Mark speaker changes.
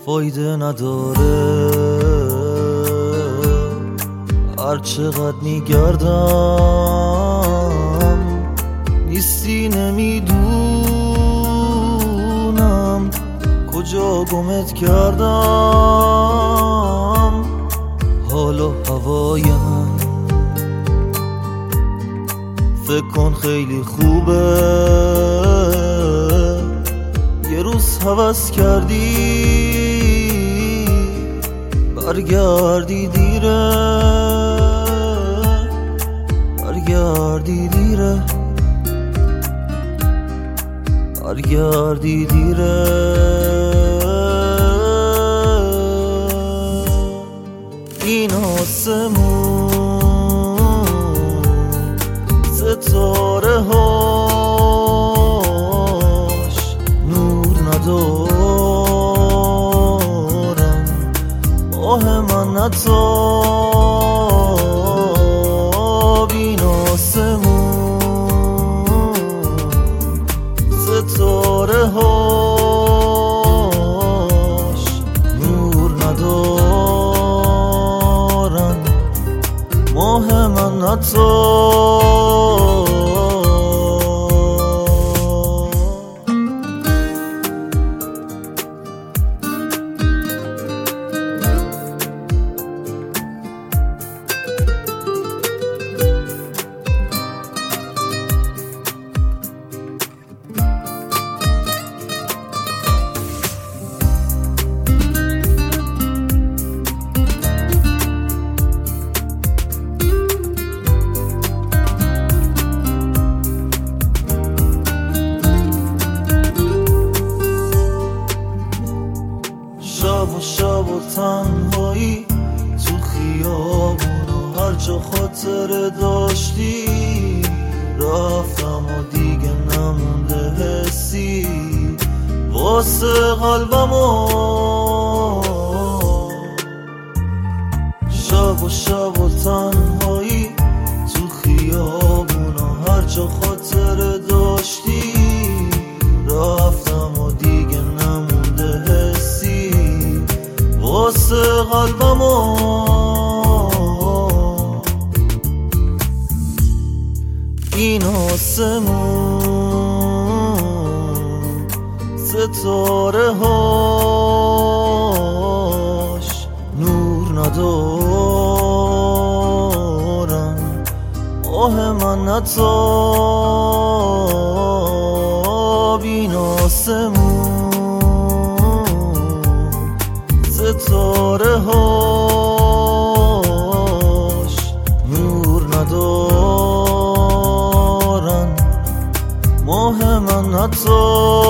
Speaker 1: فایده نداره هر چقدر میگردم نیستی، نمیدونم کجا گمت کردم. حالا هوایم فکر کن خیلی خوبه، یه روز هوس کردی برگردی دیره، برگردی دیره، برگردی دیره. این آسمون ستاره هاش نور ندارن، ماه من نتاب. این آسمون ستاره هاش نور ندارن، ماه من نتاب. شب و تنهایی تو خیابون و هر جا خاطره داشتی رفتم و دیگه نمونده حسی واسه قلبمو. شب و تنهایی تو خیابون و هر جا خاطره داشتی رفتم و دیگه نمونده حسی واسه قلبمو. این آسمون ستاره هاش نور ندارن، ماه من نتاب. این آسمون ستاره هاش نور ندارن، ماه من نتاب.